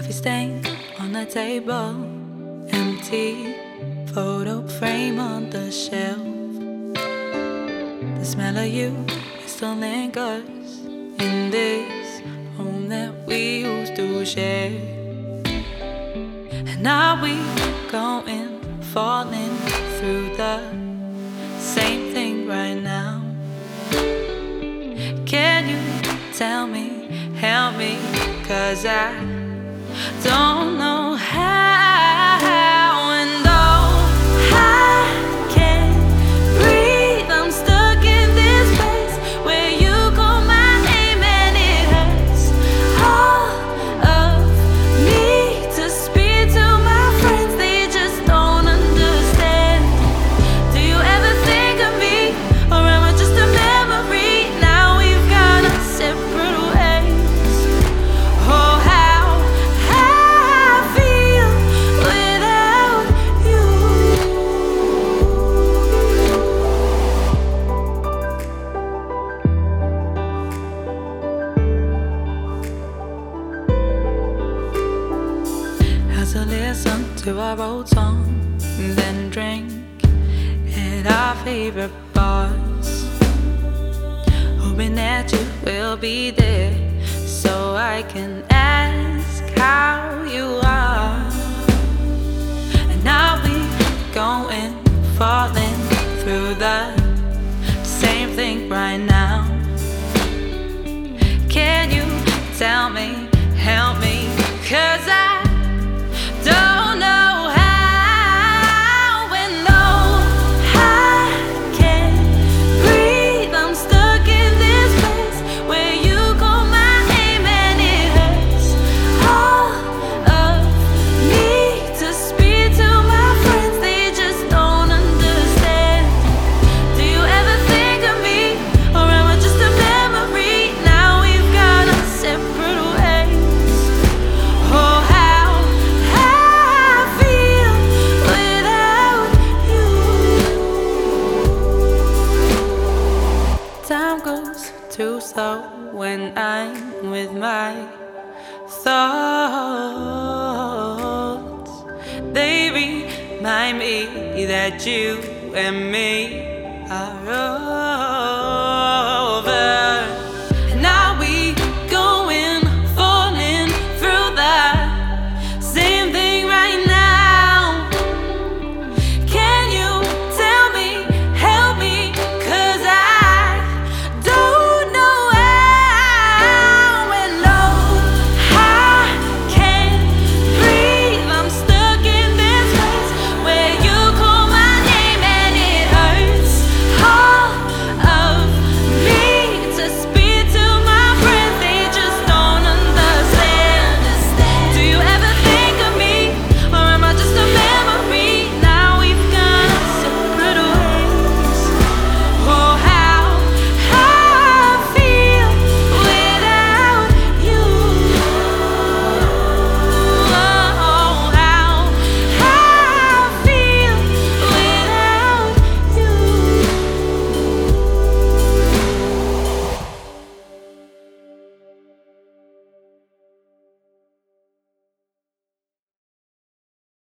Coffee stain on the table, empty photo frame on the shelf. The smell of you still lingers in this home that we used to share. And are we going, falling through the same thing right now? Can you tell me, help me, 'cause I don't know how. And though I can't breathe, I'm stuck in this place where you call my name and it hurts all of me to speak to my friends. They just don't understand. Do you ever think of me, or am I just a memory? Now we've got a separate ways. Oh, how I feel without you. How to listen to our old song, then drink at our favorite bars, hoping that you will be there so I can ask how you are. And now we going, falling through the same thing right now. Can you tell me, help me, 'cause I don't know how. And though I can't breathe, I'm stuck in this place where you call my name and it hurts all of me to speak to my friends. They just don't understand. Do you ever think of me, or am I just a memory? Now we've got a separate ways. Oh, how I feel without you. Time goes too slow when I'm with my thoughts. They remind me that you and me are